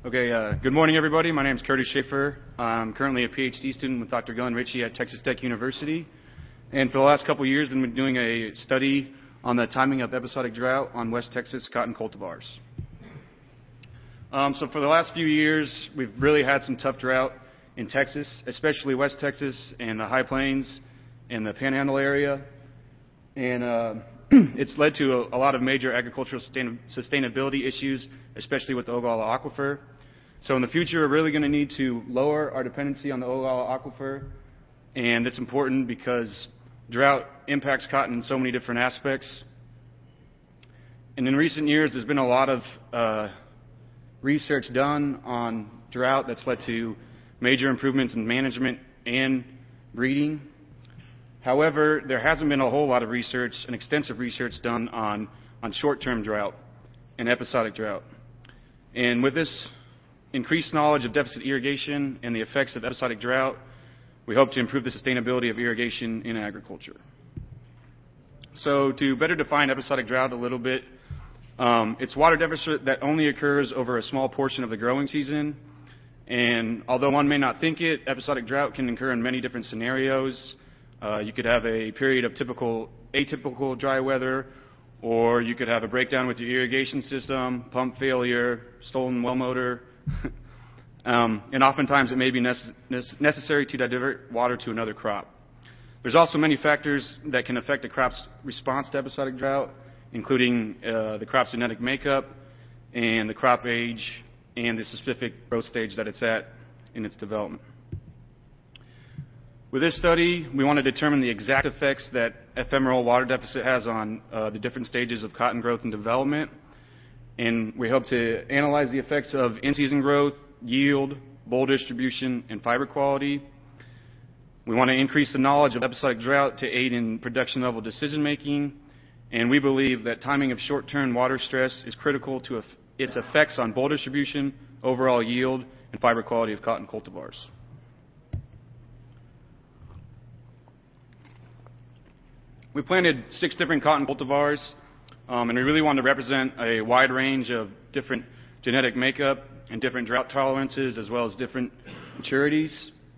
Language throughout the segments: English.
Good morning, everybody. My name is Curtis Schaefer. I'm currently a PhD student with Dr. Glenn Ritchie at Texas Tech University. And for the last couple of years, I've been doing a study on the timing of episodic drought on West Texas cotton cultivars. So for the last few years, we've really had some tough drought in Texas, especially West Texas and the High Plains and the Panhandle area. And it's led to a lot of major agricultural sustainability issues, especially with the Ogallala Aquifer. So in the future, we're really going to need to lower our dependency on the Ogallala Aquifer, and it's important because drought impacts cotton in so many different aspects. And in recent years, there's been a lot of research done on drought that's led to major improvements in management and breeding. However, there hasn't been a whole lot of research, and extensive research done on short-term drought and episodic drought. And with this increased knowledge of deficit irrigation and the effects of episodic drought, we hope to improve the sustainability of irrigation in agriculture. So to better define episodic drought a little bit, it's water deficit that only occurs over a small portion of the growing season. And although one may not think it, episodic drought can occur in many different scenarios. You could have a period of atypical dry weather, or you could have a breakdown with your irrigation system, pump failure, stolen well motor, and oftentimes it may be necessary to divert water to another crop. There's also many factors that can affect a crop's response to episodic drought, including the crop's genetic makeup and the crop age and the specific growth stage that it's at in its development. With this study, we want to determine the exact effects that ephemeral water deficit has on the different stages of cotton growth and development. And we hope to analyze the effects of in-season growth, yield, boll distribution, and fiber quality. We want to increase the knowledge of episodic drought to aid in production level decision making. And we believe that timing of short-term water stress is critical to its effects on boll distribution, overall yield, and fiber quality of cotton cultivars. We planted 6 different cotton cultivars, and we really wanted to represent a wide range of different genetic makeup and different drought tolerances, as well as different maturities.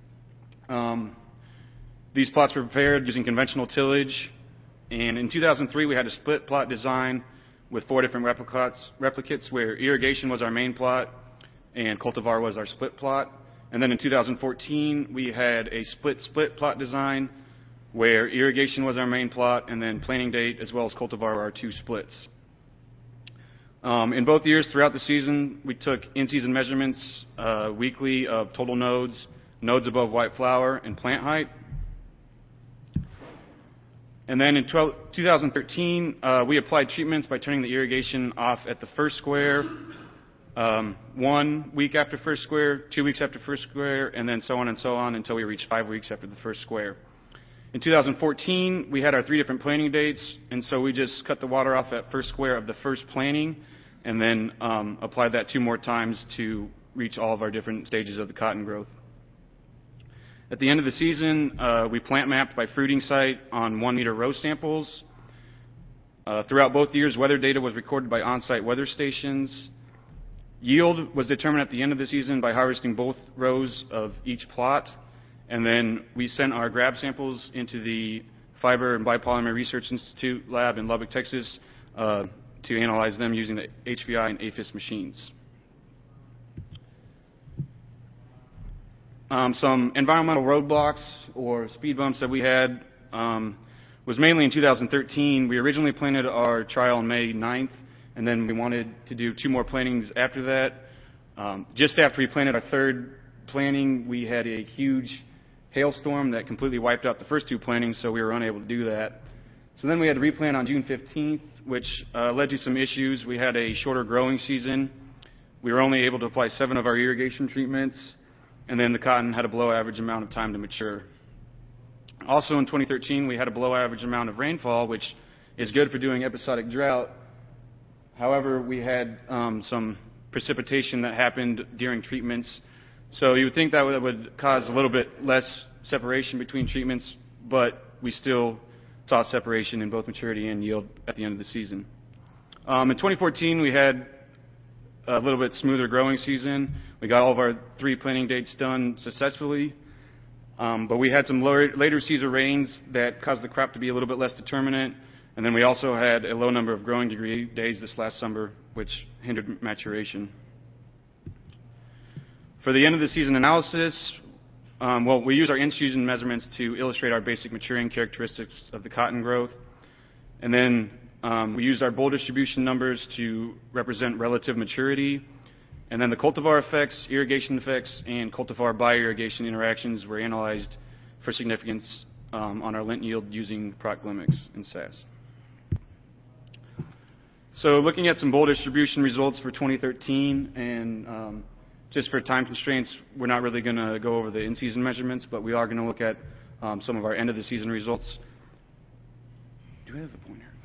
These plots were prepared using conventional tillage, and in 2003 we had a split plot design with 4 different replicates where irrigation was our main plot and cultivar was our split plot. And then in 2014 we had a split plot design where irrigation was our main plot, and then planting date as well as cultivar were our 2 splits. In both years throughout the season, we took in-season measurements weekly of total nodes, nodes above white flower, and plant height. And then in 2013, we applied treatments by turning the irrigation off at the first square, 1 week after first square, 2 weeks after first square, and then so on until we reached 5 weeks after the first square. In 2014, we had our 3 different planting dates, and so we just cut the water off at first square of the first planting, and then applied that 2 more times to reach all of our different stages of the cotton growth. At the end of the season, we plant mapped by fruiting site on 1-meter row samples. Throughout both years, weather data was recorded by on-site weather stations. Yield was determined at the end of the season by harvesting both rows of each plot. And then we sent our grab samples into the Fiber and Biopolymer Research Institute lab in Lubbock, Texas, to analyze them using the HVI and APHIS machines. Some environmental roadblocks or speed bumps that we had was mainly in 2013. We originally planted our trial on May 9th, and then we wanted to do 2 more plantings after that. Just after we planted our 3rd planting, we had a huge hailstorm that completely wiped out the first 2 plantings, so we were unable to do that. So then we had to replant on June 15th, which led to some issues. We had a shorter growing season. We were only able to apply 7 of our irrigation treatments, and then the cotton had a below average amount of time to mature. Also in 2013, we had a below average amount of rainfall, which is good for doing episodic drought. However, we had some precipitation that happened during treatments. So you would think that would cause a little bit less separation between treatments, but we still saw separation in both maturity and yield at the end of the season. In 2014, we had a little bit smoother growing season. We got all of our 3 planting dates done successfully, but we had some later season rains that caused the crop to be a little bit less determinate, and then we also had a low number of growing degree days this last summer, which hindered maturation. For the end of the season analysis, we use our in-season measurements to illustrate our basic maturing characteristics of the cotton growth. And then we used our boll distribution numbers to represent relative maturity. And then the cultivar effects, irrigation effects, and cultivar bioirrigation interactions were analyzed for significance on our lint yield using Proclimix and SAS. So looking at some boll distribution results for 2013, and just for time constraints, we're not really going to go over the in-season measurements, but we are going to look at some of our end-of-the-season results. Do I have a pointer?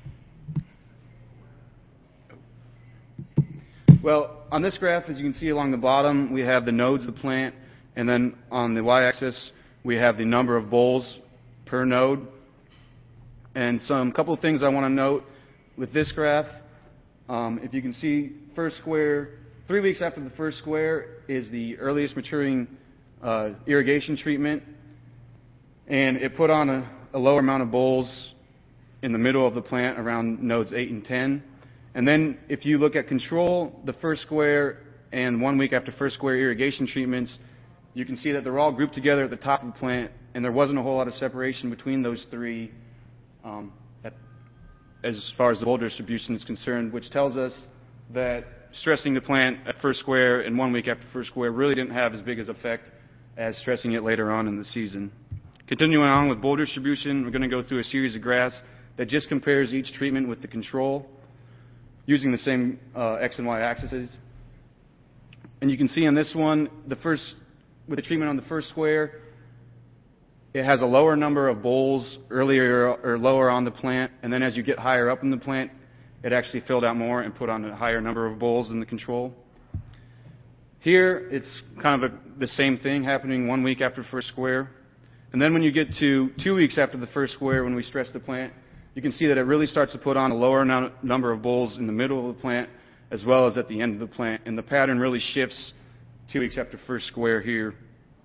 Oh. Well, on this graph, as you can see along the bottom, we have the nodes of the plant, and then on the y-axis, we have the number of bolls per node. And couple of things I want to note with this graph. If you can see, first square, 3 weeks after the first square is the earliest maturing irrigation treatment, and it put on a lower amount of bolls in the middle of the plant around nodes 8 and 10. And then if you look at control, the first square and 1 week after first square irrigation treatments, you can see that they're all grouped together at the top of the plant, and there wasn't a whole lot of separation between those three as far as the boll distribution is concerned, which tells us that stressing the plant at first square and 1 week after first square really didn't have as big an effect as stressing it later on in the season. Continuing on with boll distribution, we're going to go through a series of graphs that just compares each treatment with the control using the same X and Y axes. And you can see in this one, with the treatment on the first square, it has a lower number of bolls earlier or lower on the plant, and then as you get higher up in the plant, it actually filled out more and put on a higher number of bolls than the control. Here, it's kind of the same thing happening 1 week after first square. And then when you get to 2 weeks after the first square, when we stress the plant, you can see that it really starts to put on a lower number of bolls in the middle of the plant as well as at the end of the plant. And the pattern really shifts 2 weeks after first square here.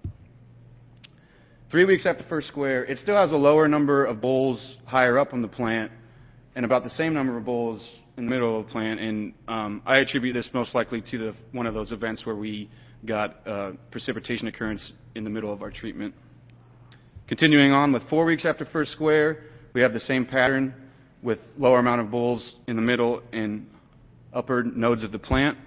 3 weeks after first square, it still has a lower number of bolls higher up on the plant and about the same number of bolls in the middle of the plant. And I attribute this most likely to one of those events where we got precipitation occurrence in the middle of our treatment. Continuing on with 4 weeks after first square, we have the same pattern with lower amount of bolls in the middle and upper nodes of the plant.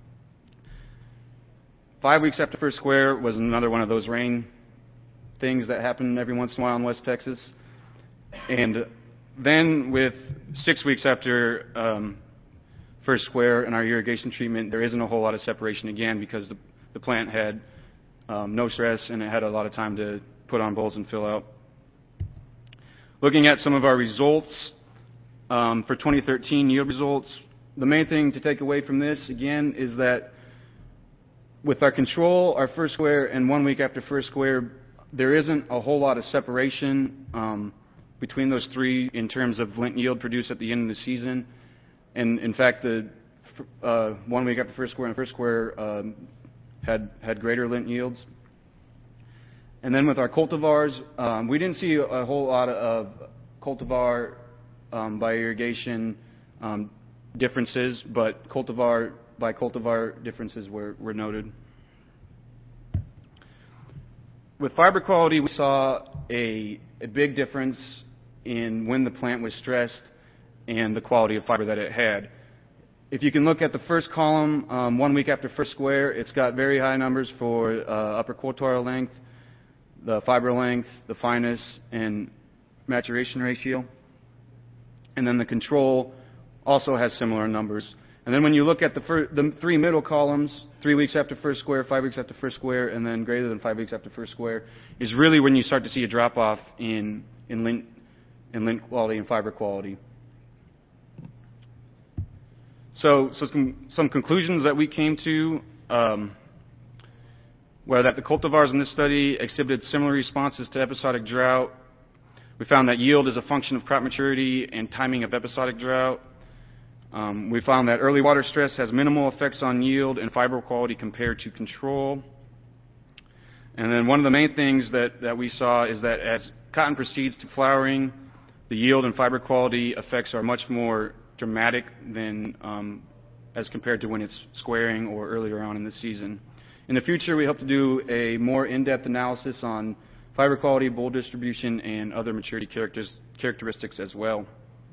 5 weeks after first square was another one of those rain things that happen every once in a while in West Texas. And then with 6 weeks after first square in our irrigation treatment, there isn't a whole lot of separation again because the plant had no stress and it had a lot of time to put on bolls and fill out. Looking at some of our results for 2013 yield results, the main thing to take away from this again is that with our control, our first square and 1 week after first square, there isn't a whole lot of separation between those three in terms of lint yield produced at the end of the season. And in fact, the 1 week after first square and first square had greater lint yields. And then with our cultivars, we didn't see a whole lot of cultivar by irrigation differences, but cultivar by cultivar differences were noted. With fiber quality, we saw a big difference in when the plant was stressed and the quality of fiber that it had. If you can look at the first column, 1 week after first square, it's got very high numbers for upper quartile length, the fiber length, the fineness, and maturation ratio. And then the control also has similar numbers. And then when you look at the three middle columns, 3 weeks after first square, 5 weeks after first square, and then greater than 5 weeks after first square, is really when you start to see a drop-off in lint quality and fiber quality. So some conclusions that we came to were that the cultivars in this study exhibited similar responses to episodic drought. We found that yield is a function of crop maturity and timing of episodic drought. We found that early water stress has minimal effects on yield and fiber quality compared to control. And then one of the main things that we saw is that as cotton proceeds to flowering, the yield and fiber quality effects are much more dramatic than as compared to when it's squaring or earlier on in the season. In the future, we hope to do a more in-depth analysis on fiber quality, boll distribution, and other maturity characteristics as well.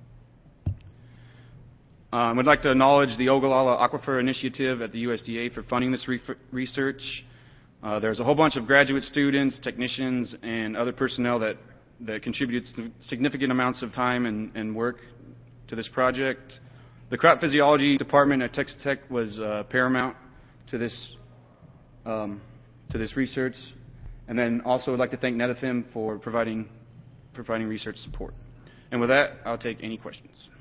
We'd like to acknowledge the Ogallala Aquifer Initiative at the USDA for funding this research. There's a whole bunch of graduate students, technicians, and other personnel that contributed significant amounts of time and work to this project. The crop physiology department at Texas Tech was paramount to this research. And then also I'd like to thank Netafim for providing research support. And with that, I'll take any questions.